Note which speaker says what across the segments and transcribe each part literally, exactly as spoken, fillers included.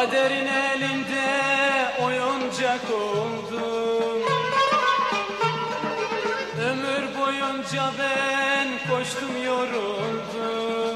Speaker 1: Kaderin elinde oyuncak oldum. Ömür boyunca ben koştum yoruldum.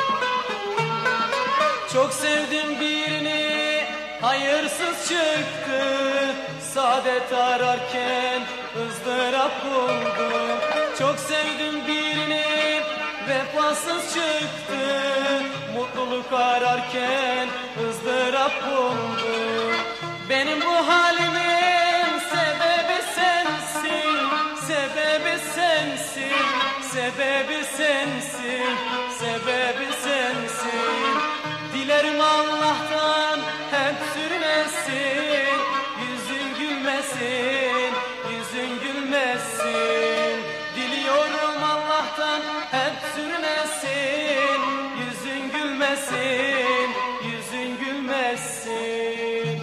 Speaker 1: Çok sevdim birini, hayırsız çıktı. Saadet ararken ızdırap buldum. Çok sevdim birini, vefasız çıktı. Mutluluk ararken ızdırap buldum. Benim bu halimin sebebi sensin, sebebi sensin, sebebi sensin, sebebi sensin. Dilerim Allah'tan hep sürmesin, yüzün gülmesin, yüzün gülmesin. Diliyorum Allah'tan hep sürmesin, yüzün gülmesin, yüzün gülmesin.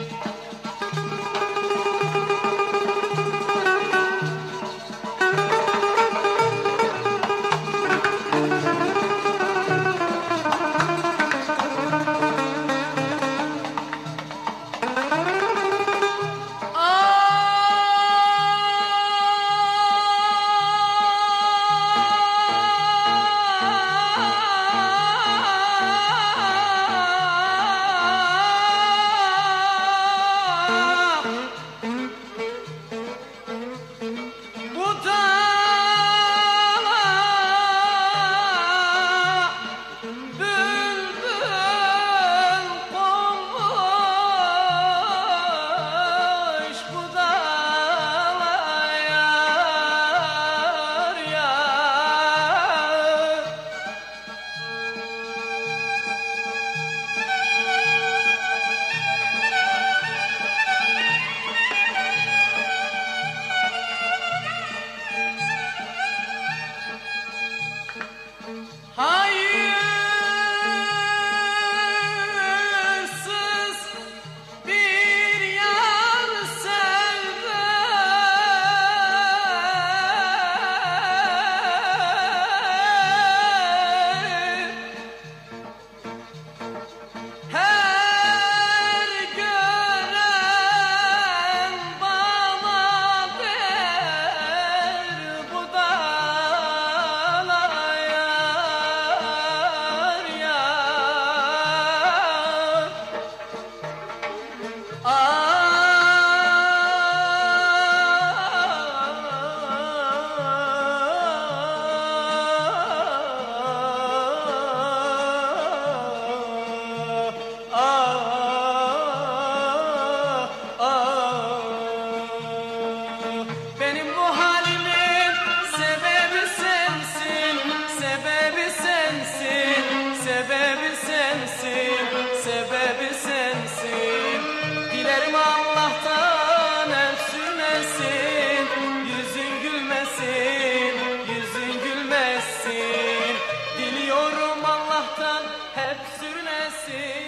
Speaker 1: Hayırsız bir yar sevdim. Her gören bana der bu da benim bu halimin sebebi sensin, sebebi sensin, sebebi sensin, sebebi sensin. Dilerim Allah'tan hep sürmesin, yüzün gülmesin, yüzün gülmesin. Diliyorum Allah'tan hep sürmesin.